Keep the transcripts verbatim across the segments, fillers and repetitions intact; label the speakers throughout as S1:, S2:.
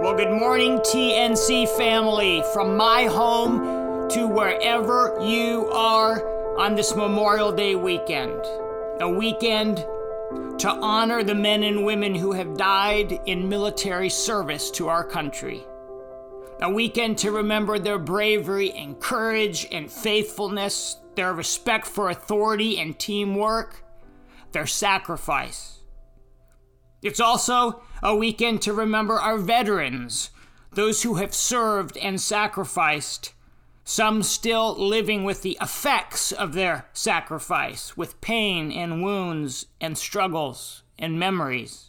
S1: Well, good morning, T N C family, from my home to wherever you are on this Memorial Day weekend. A weekend to honor the men and women who have died in military service to our country. A weekend to remember their bravery and courage and faithfulness, their respect for authority and teamwork, their sacrifice. It's also a weekend to remember our veterans, those who have served and sacrificed, some still living with the effects of their sacrifice, with pain and wounds and struggles and memories.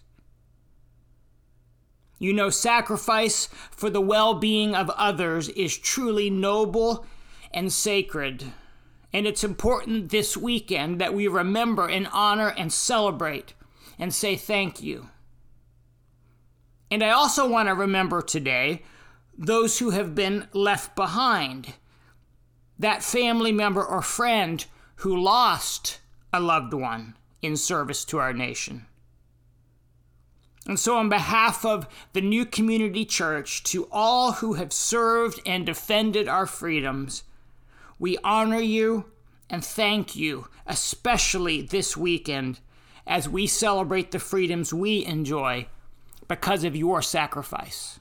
S1: You know, sacrifice for the well-being of others is truly noble and sacred. And it's important this weekend that we remember and honor and celebrate and say thank you. And I also want to remember today those who have been left behind, that family member or friend who lost a loved one in service to our nation. And so on behalf of the New Community Church, to all who have served and defended our freedoms, we honor you and thank you, especially this weekend, as we celebrate the freedoms we enjoy because of your sacrifice.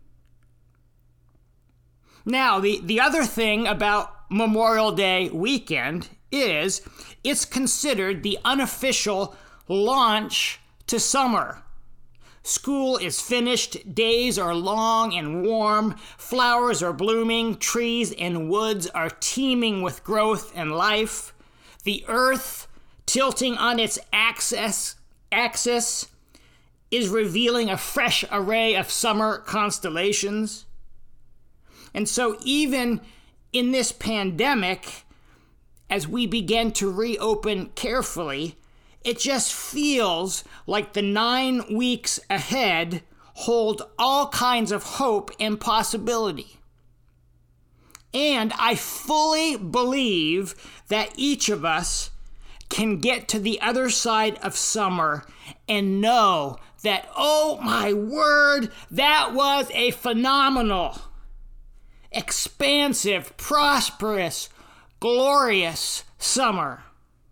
S1: Now, the, the other thing about Memorial Day weekend is it's considered the unofficial launch to summer. School is finished, days are long and warm, flowers are blooming, trees and woods are teeming with growth and life. The earth, tilting on its axis, axis is revealing a fresh array of summer constellations. And so even in this pandemic, as we begin to reopen carefully, it just feels like the nine weeks ahead hold all kinds of hope and possibility. And I fully believe that each of us can get to the other side of summer and know that, oh my word, that was a phenomenal, expansive, prosperous, glorious summer.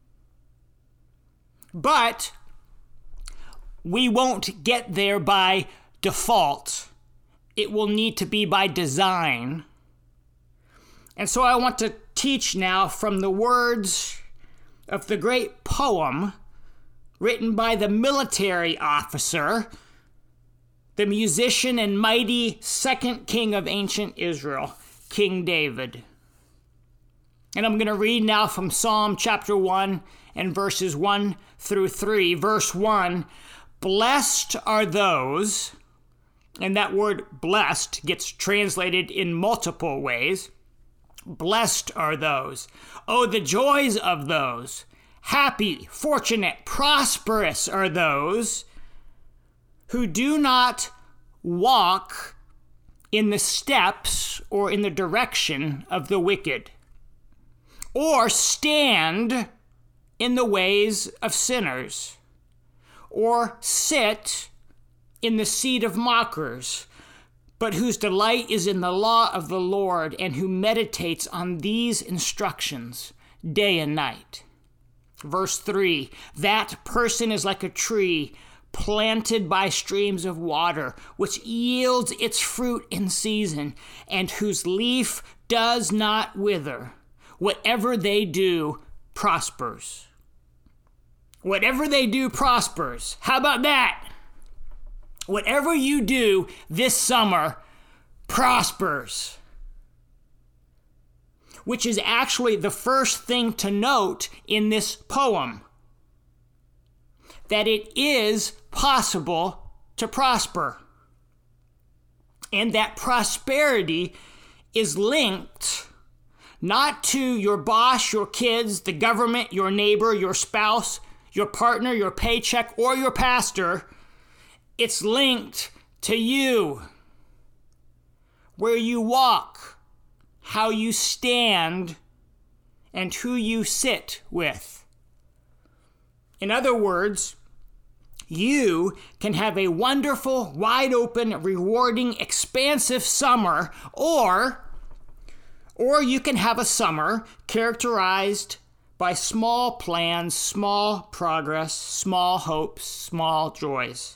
S1: But we won't get there by default. It will need to be by design. And so I want to teach now from the words of the great poem written by the military officer, the musician and mighty second king of ancient Israel, King David. And I'm going to read now from Psalm chapter one and verses one through three. Verse one, blessed are those, and that word blessed gets translated in multiple ways. Blessed are those. Oh, the joys of those. Happy, fortunate, prosperous are those who do not walk in the steps or in the direction of the wicked, or stand in the ways of sinners, or sit in the seat of mockers, but whose delight is in the law of the Lord, and who meditates on these instructions day and night. Verse three, that person is like a tree planted by streams of water, which yields its fruit in season, and whose leaf does not wither. Whatever they do prospers. Whatever they do prospers. How about that? Whatever you do this summer prospers. Which is actually the first thing to note in this poem. That it is possible to prosper. And that prosperity is linked not to your boss, your kids, the government, your neighbor, your spouse, your partner, your paycheck, or your pastor. It's linked to you. Where you walk, how you stand, and who you sit with. In other words, You can have a wonderful, wide open, rewarding, expansive summer, or, or you can have a summer characterized by small plans, small progress, small hopes, small joys.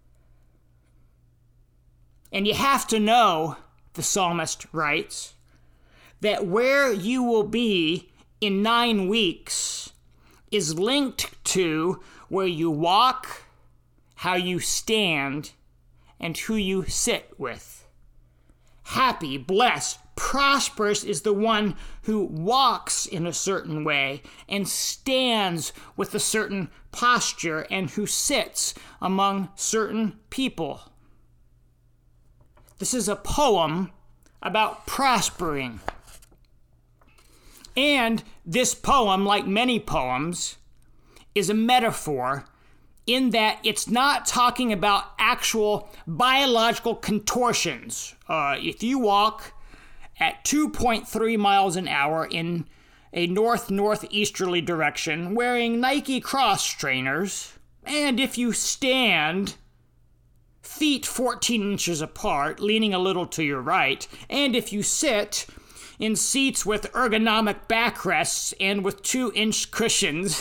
S1: And you have to know, the psalmist writes, that where you will be in nine weeks is linked to where you walk, how you stand, and who you sit with. Happy, blessed, prosperous is the one who walks in a certain way and stands with a certain posture and who sits among certain people. This is a poem about prospering. And this poem, like many poems, is a metaphor in that it's not talking about actual biological contortions. Uh, if you walk at two point three miles an hour in a north-northeasterly direction wearing Nike cross trainers, and if you stand feet fourteen inches apart, leaning a little to your right, and if you sit in seats with ergonomic backrests and with two-inch cushions.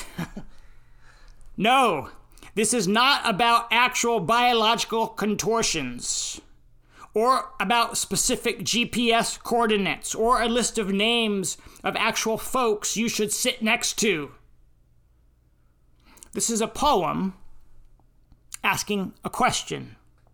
S1: No, this is not about actual biological contortions, or about specific G P S coordinates, or a list of names of actual folks you should sit next to. This is a poem asking a question.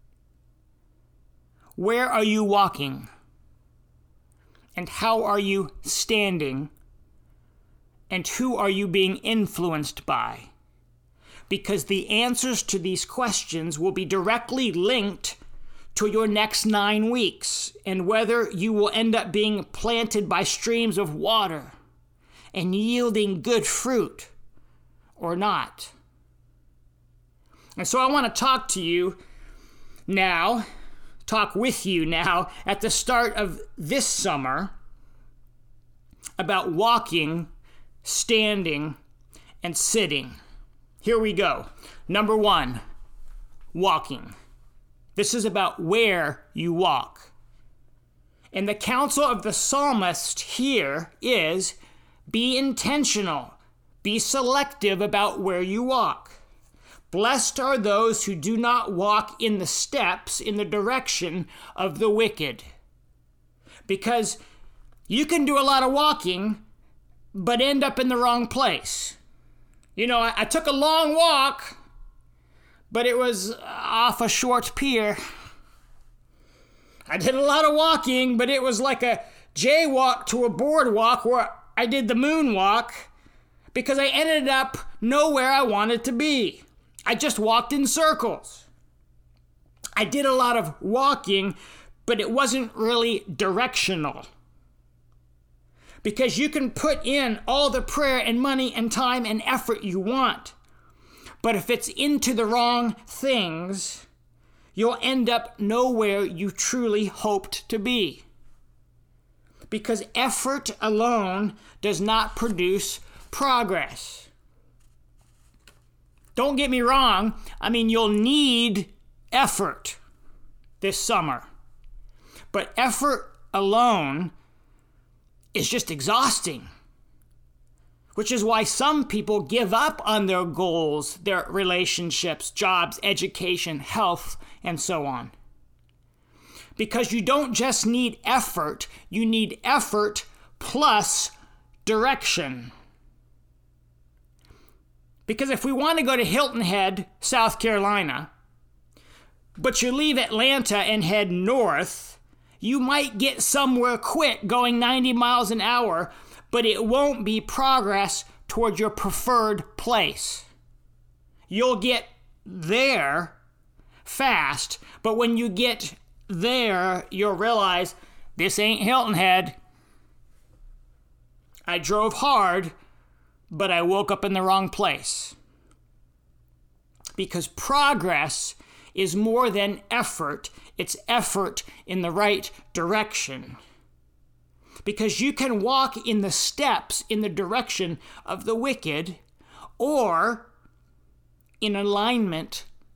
S1: Where are you walking? And how are you standing? And who are you being influenced by? Because the answers to these questions will be directly linked to your next nine weeks and whether you will end up being planted by streams of water and yielding good fruit or not. And so I want to talk to you now, talk with you now at the start of this summer about walking, standing, and sitting. Here we go. Number one, walking. This is about where you walk. And the counsel of the psalmist here is be intentional, be selective about where you walk. Blessed are those who do not walk in the steps in the direction of the wicked. Because you can do a lot of walking, but end up in the wrong place. You know, I, I took a long walk, but it was off a short pier. I did a lot of walking, but it was like a jaywalk to a boardwalk where I did the moonwalk because I ended up nowhere I wanted to be. I just walked in circles. I did a lot of walking, but it wasn't really directional. Because you can put in all the prayer and money and time and effort you want. But if it's into the wrong things, you'll end up nowhere you truly hoped to be. Because effort alone does not produce progress. Don't get me wrong, I mean, you'll need effort this summer. But effort alone is just exhausting. Which is why some people give up on their goals, their relationships, jobs, education, health, and so on. Because you don't just need effort, you need effort plus direction. Because if we want to go to Hilton Head, South Carolina, but you leave Atlanta and head north, you might get somewhere quick going ninety miles an hour, but it won't be progress toward your preferred place. You'll get there fast, but when you get there, you'll realize this ain't Hilton Head. I drove hard, but I woke up in the wrong place. Because progress is more than effort. It's effort in the right direction. Because you can walk in the steps in the direction of the wicked or in alignment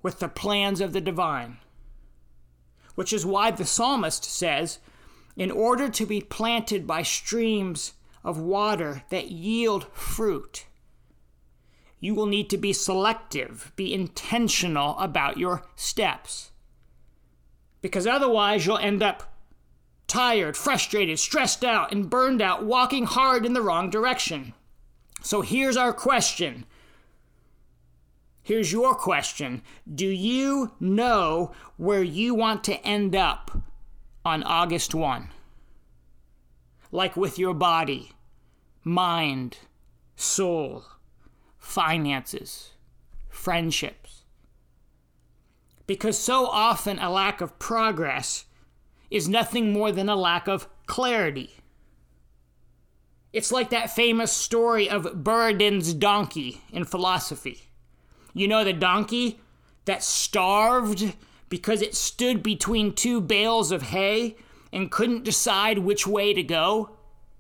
S1: with the plans of the divine. Which is why the psalmist says, in order to be planted by streams of water that yield fruit, you will need to be selective, be intentional about your steps. Because otherwise you'll end up tired, frustrated, stressed out, and burned out, walking hard in the wrong direction. So here's our question. Here's your question. Do you know where you want to end up on August first? Like with your body, mind, soul, finances, friendships. Because so often a lack of progress is nothing more than a lack of clarity. It's like that famous story of Buridan's donkey in philosophy. You know the donkey that starved because it stood between two bales of hay and couldn't decide which way to go?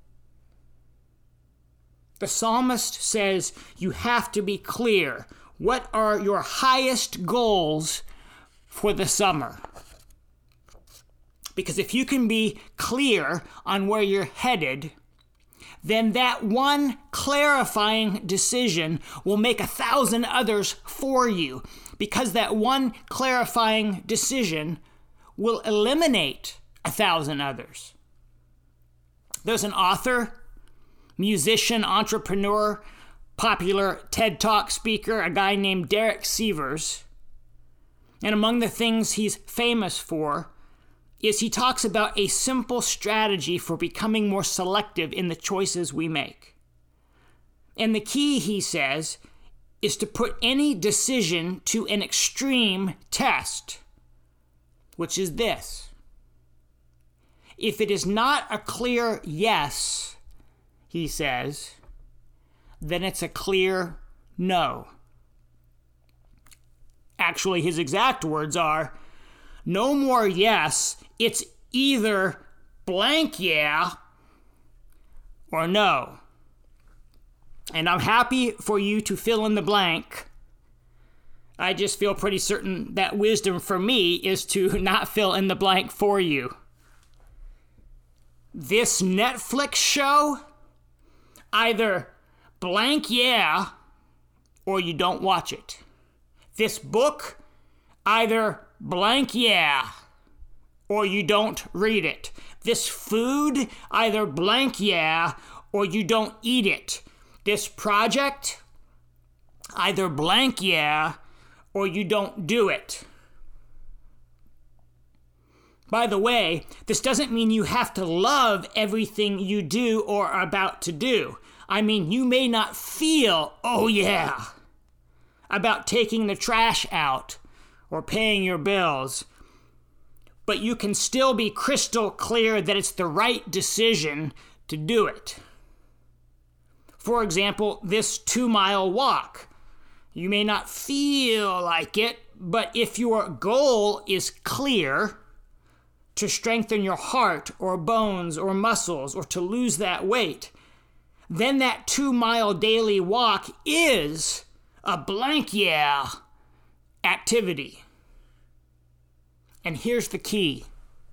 S1: The psalmist says you have to be clear. What are your highest goals for the summer? Because if you can be clear on where you're headed, then that one clarifying decision will make a thousand others for you, because that one clarifying decision will eliminate a thousand others. There's an author, musician, entrepreneur, popular TED Talk speaker, a guy named Derek Sivers. And among the things he's famous for is he talks about a simple strategy for becoming more selective in the choices we make. And the key, he says, is to put any decision to an extreme test, which is this. If it is not a clear yes, he says, then it's a clear no. Actually, his exact words are, no more yes, it's either blank yeah or no. And I'm happy for you to fill in the blank. I just feel pretty certain that wisdom for me is to not fill in the blank for you. This Netflix show, either blank yeah or you don't watch it. This book, either blank yeah or you don't read it. This food, either blank yeah or you don't eat it. This project, either blank yeah or you don't do it. By the way, this doesn't mean you have to love everything you do or are about to do. I mean, you may not feel, oh yeah, about taking the trash out or paying your bills, but you can still be crystal clear that it's the right decision to do it. For example, this two-mile walk. You may not feel like it, but if your goal is clear, to strengthen your heart or bones or muscles or to lose that weight, then that two-mile daily walk is a blank yeah activity. And here's the key.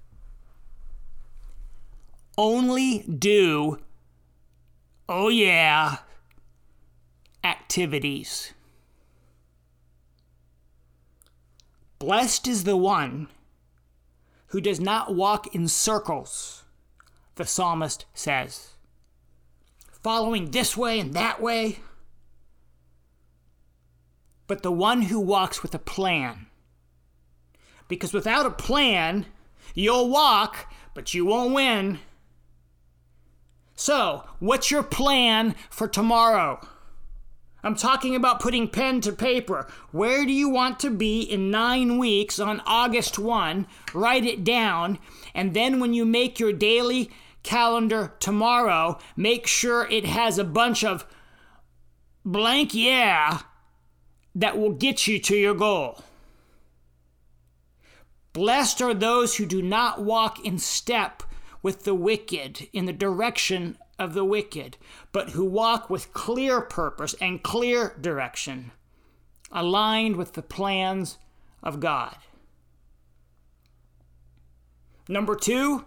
S1: Only do, oh yeah, activities. Blessed is the one who does not walk in circles, the psalmist says, following this way and that way, but the one who walks with a plan. Because without a plan, you'll walk, but you won't win. So, what's your plan for tomorrow? I'm talking about putting pen to paper. Where do you want to be in nine weeks on August first? Write it down. And then when you make your daily calendar tomorrow, make sure it has a bunch of blank yeah that will get you to your goal. Blessed are those who do not walk in step with the wicked, in the direction of the wicked, but who walk with clear purpose and clear direction, aligned with the plans of God. Number two,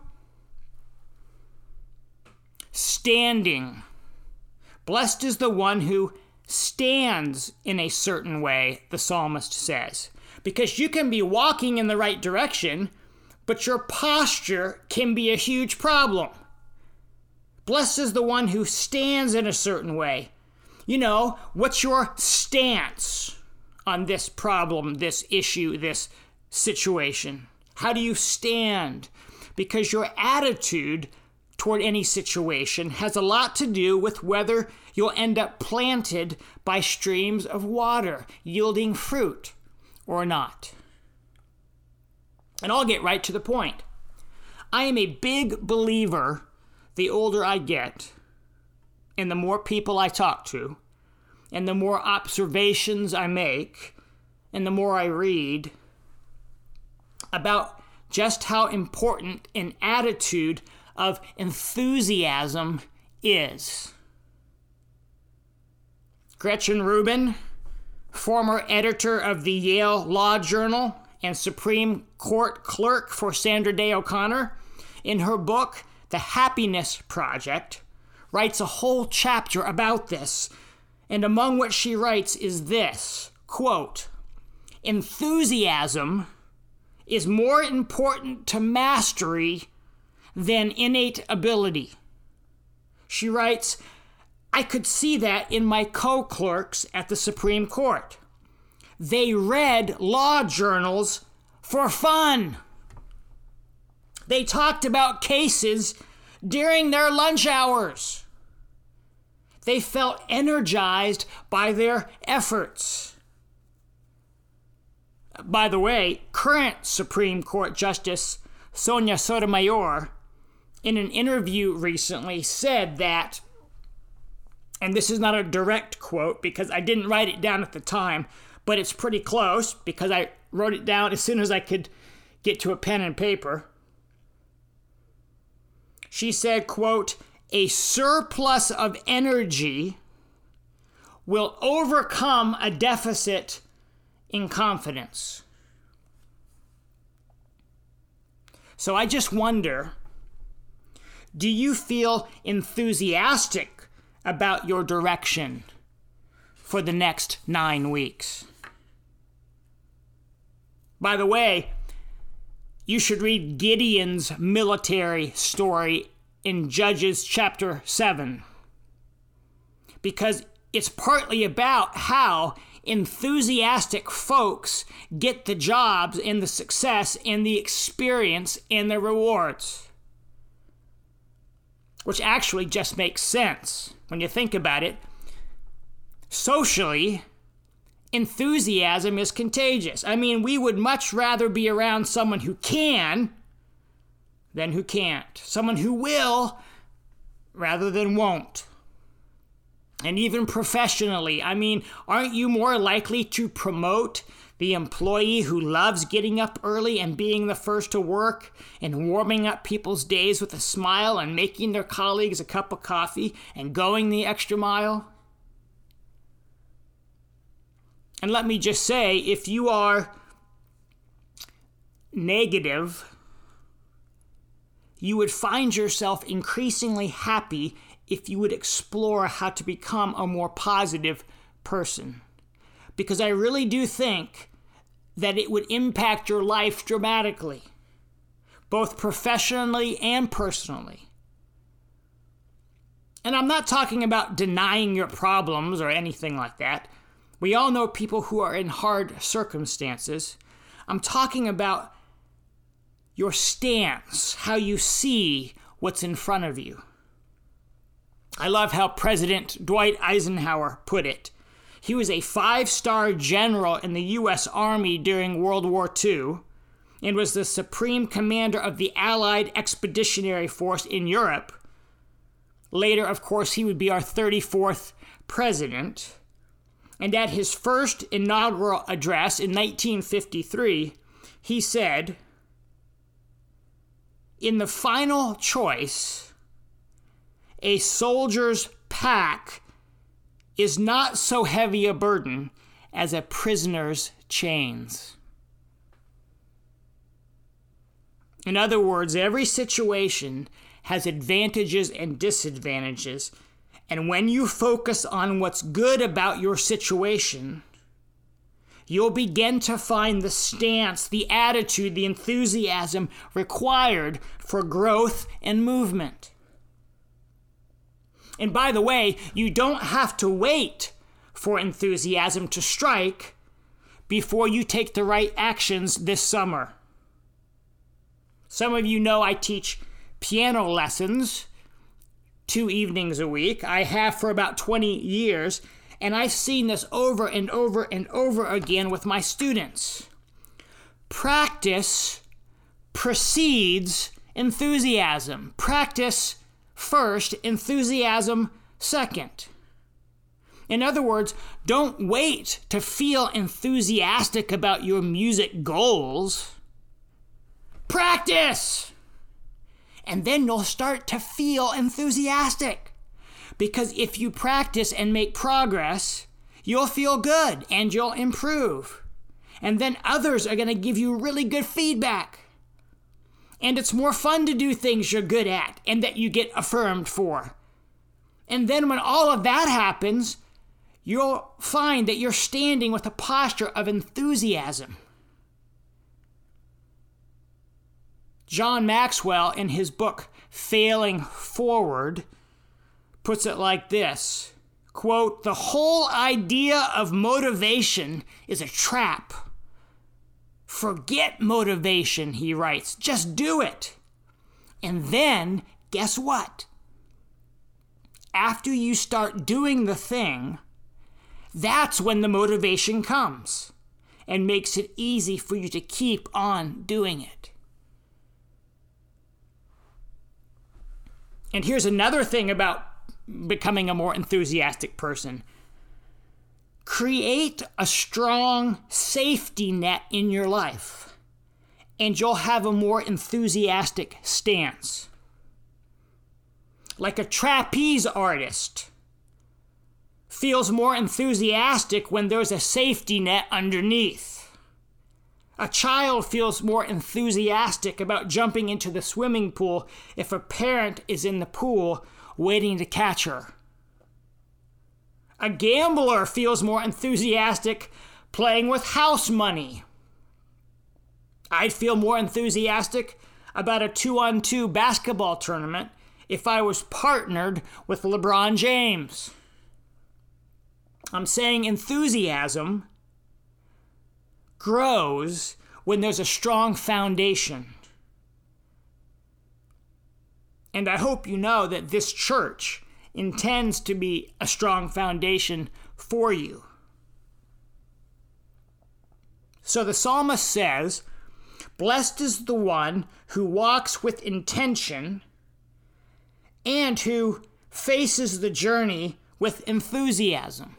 S1: standing. Blessed is the one who stands in a certain way, the psalmist says. Because you can be walking in the right direction, but your posture can be a huge problem. Blessed is the one who stands in a certain way. You know, what's your stance on this problem, this issue, this situation? How do you stand? Because your attitude toward any situation has a lot to do with whether you'll end up planted by streams of water, yielding fruit or not. And I'll get right to the point. I am a big believer, the older I get, and the more people I talk to, and the more observations I make, and the more I read about just how important an attitude of enthusiasm is. Gretchen Rubin, former editor of the Yale Law Journal and Supreme Court clerk for Sandra Day O'Connor, in her book, The Happiness Project, writes a whole chapter about this. And among what she writes is this, quote, enthusiasm is more important to mastery than innate ability. She writes, I could see that in my co-clerks at the Supreme Court. They read law journals for fun. They talked about cases during their lunch hours. They felt energized by their efforts. By the way, current Supreme Court Justice Sonia Sotomayor, in an interview recently, said that, and this is not a direct quote because I didn't write it down at the time, but it's pretty close because I wrote it down as soon as I could get to a pen and paper. She said, quote, a surplus of energy will overcome a deficit in confidence. So I just wonder, do you feel enthusiastic about your direction for the next nine weeks? By the way, you should read Gideon's military story in Judges chapter seven, because it's partly about how enthusiastic folks get the jobs and the success and the experience and the rewards, which actually just makes sense when you think about it. Socially, enthusiasm is contagious. I mean, we would much rather be around someone who can than who can't. Someone who will rather than won't. And even professionally, I mean, aren't you more likely to promote the employee who loves getting up early and being the first to work and warming up people's days with a smile and making their colleagues a cup of coffee and going the extra mile? And let me just say, if you are negative, you would find yourself increasingly happy if you would explore how to become a more positive person. Because I really do think that it would impact your life dramatically, both professionally and personally. And I'm not talking about denying your problems or anything like that. We all know people who are in hard circumstances. I'm talking about your stance, how you see what's in front of you. I love how President Dwight Eisenhower put it. He was a five-star general in the U S Army during World War Two and was the supreme commander of the Allied Expeditionary Force in Europe. Later, of course, he would be our thirty-fourth president. And at his first inaugural address in nineteen fifty-three, he said, "In the final choice, a soldier's pack is not so heavy a burden as a prisoner's chains." In other words, every situation has advantages and disadvantages. And when you focus on what's good about your situation, you'll begin to find the stance, the attitude, the enthusiasm required for growth and movement. And by the way, you don't have to wait for enthusiasm to strike before you take the right actions this summer. Some of you know I teach piano lessons two evenings a week. I have for about twenty years, and I've seen this over and over and over again with my students. Practice precedes enthusiasm. Practice first, enthusiasm second. In other words, don't wait to feel enthusiastic about your music goals. Practice! And then you'll start to feel enthusiastic. Because if you practice and make progress, you'll feel good and you'll improve. And then others are going to give you really good feedback. And it's more fun to do things you're good at and that you get affirmed for. And then when all of that happens, you'll find that you're standing with a posture of enthusiasm. John Maxwell, in his book, Failing Forward, puts it like this, quote, "The whole idea of motivation is a trap. Forget motivation," he writes. Just do it. And then, guess what? After you start doing the thing, that's when the motivation comes and makes it easy for you to keep on doing it. And here's another thing about becoming a more enthusiastic person. Create a strong safety net in your life, and you'll have a more enthusiastic stance. Like a trapeze artist feels more enthusiastic when there's a safety net underneath. A child feels more enthusiastic about jumping into the swimming pool if a parent is in the pool waiting to catch her. A gambler feels more enthusiastic playing with house money. I'd feel more enthusiastic about a two-on-two basketball tournament if I was partnered with LeBron James. I'm saying enthusiasm grows when there's a strong foundation. And I hope you know that this church intends to be a strong foundation for you. So the psalmist says, "Blessed is the one who walks with intention and who faces the journey with enthusiasm."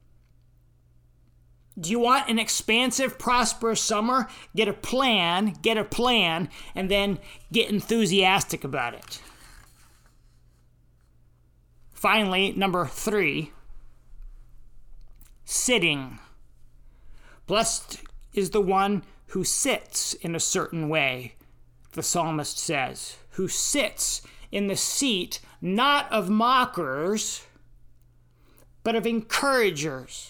S1: Do you want an expansive, prosperous summer? Get a plan, get a plan, and then get enthusiastic about it. Finally, number three, sitting. Blessed is the one who sits in a certain way, the psalmist says, who sits in the seat not of mockers, but of encouragers.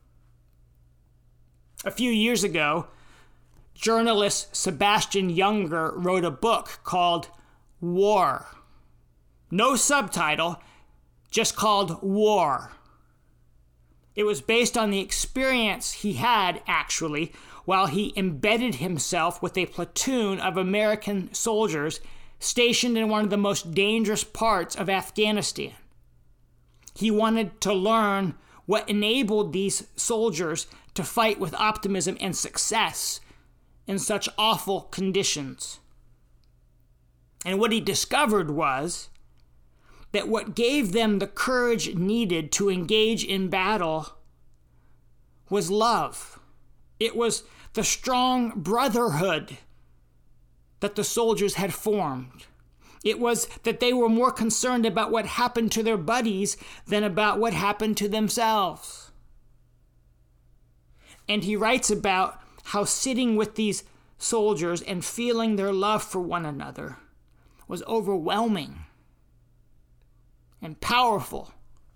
S1: A few years ago, journalist Sebastian Junger wrote a book called War. No subtitle, just called War. It was based on the experience he had, actually, while he embedded himself with a platoon of American soldiers stationed in one of the most dangerous parts of Afghanistan. He wanted to learn what enabled these soldiers to fight with optimism and success in such awful conditions. And what he discovered was that what gave them the courage needed to engage in battle was love. It was the strong brotherhood that the soldiers had formed. It was that they were more concerned about what happened to their buddies than about what happened to themselves. And he writes about how sitting with these soldiers and feeling their love for one another was overwhelming and powerful.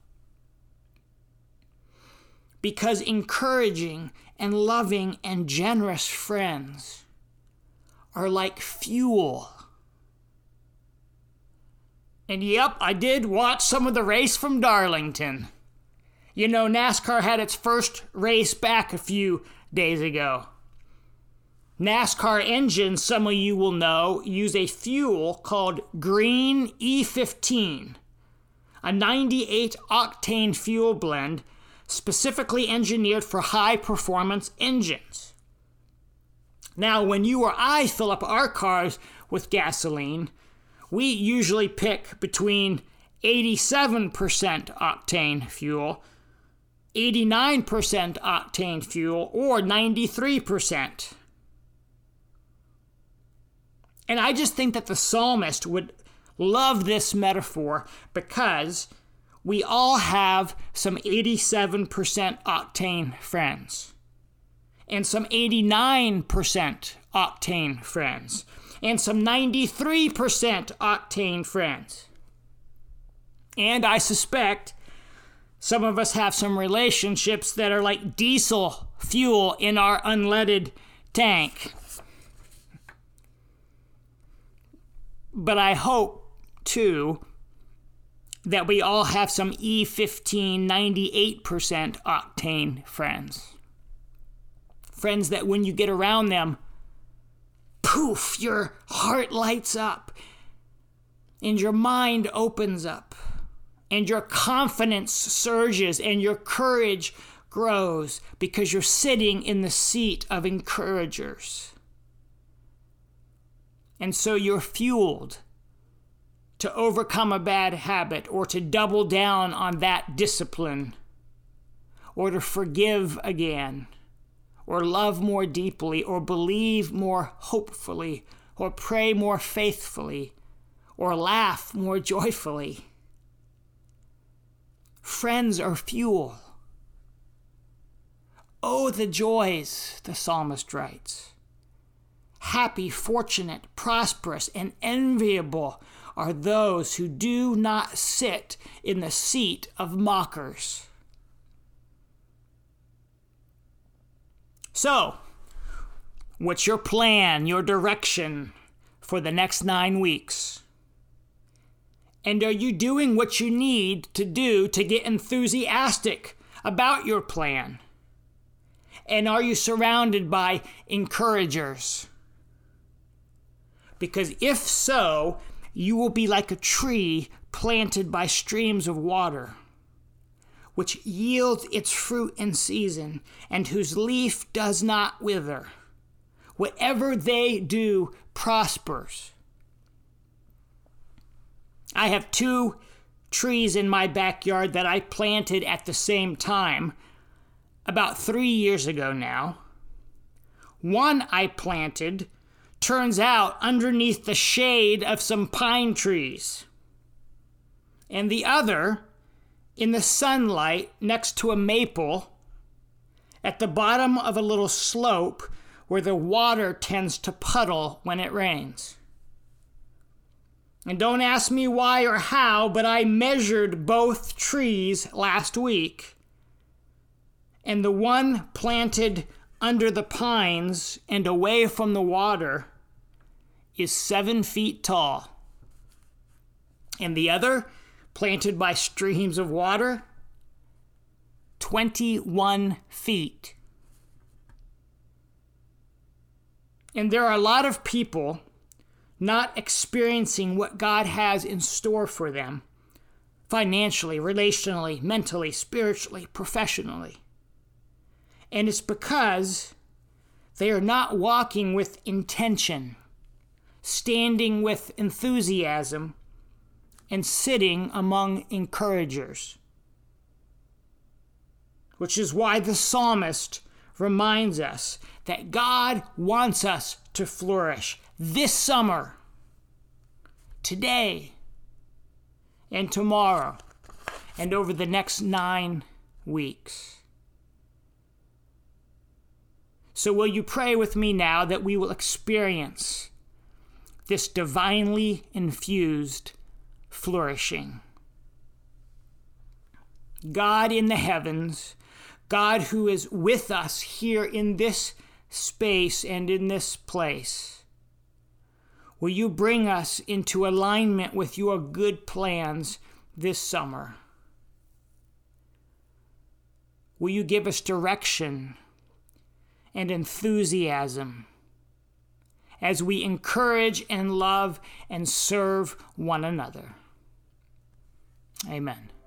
S1: Because encouraging and loving and generous friends are like fuel. And yep, I did watch some of the race from Darlington. You know, NASCAR had its first race back a few days ago. NASCAR engines, some of you will know, use a fuel called Green E fifteen, a ninety-eight octane fuel blend specifically engineered for high-performance engines. Now, when you or I fill up our cars with gasoline, we usually pick between eighty-seven percent octane fuel, eighty-nine percent octane fuel, or ninety-three percent. And I just think that the psalmist would love this metaphor because we all have some eighty-seven percent octane friends and some eighty-nine percent octane friends and some ninety-three percent octane friends. And I suspect some of us have some relationships that are like diesel fuel in our unleaded tank. But I hope, too, that we all have some E fifteen ninety-eight percent octane friends. Friends that when you get around them, poof, your heart lights up, and your mind opens up, and your confidence surges, and your courage grows because you're sitting in the seat of encouragers. And so you're fueled to overcome a bad habit or to double down on that discipline or to forgive again or love more deeply or believe more hopefully or pray more faithfully or laugh more joyfully. Friends are fuel. Oh, the joys, the psalmist writes. Happy, fortunate, prosperous, and enviable are those who do not sit in the seat of mockers. So, what's your plan, your direction for the next nine weeks? And are you doing what you need to do to get enthusiastic about your plan? And are you surrounded by encouragers? Because if so, you will be like a tree planted by streams of water, which yields its fruit in season, and whose leaf does not wither. Whatever they do prospers. I have two trees in my backyard that I planted at the same time, about three years ago now. One I planted turns out underneath the shade of some pine trees, and the other in the sunlight next to a maple at the bottom of a little slope where the water tends to puddle when it rains. And don't ask me why or how, but I measured both trees last week, and the one planted under the pines and away from the water is seven feet tall. And the other, planted by streams of water, twenty-one feet. And there are a lot of people not experiencing what God has in store for them, financially, relationally, mentally, spiritually, professionally. And it's because they are not walking with intention, standing with enthusiasm, and sitting among encouragers. Which is why the psalmist reminds us that God wants us to flourish this summer, today, and tomorrow, and over the next nine weeks. So will you pray with me now that we will experience this divinely infused flourishing? God in the heavens, God who is with us here in this space and in this place, will you bring us into alignment with your good plans this summer? Will you give us direction and enthusiasm as we encourage and love and serve one another? Amen.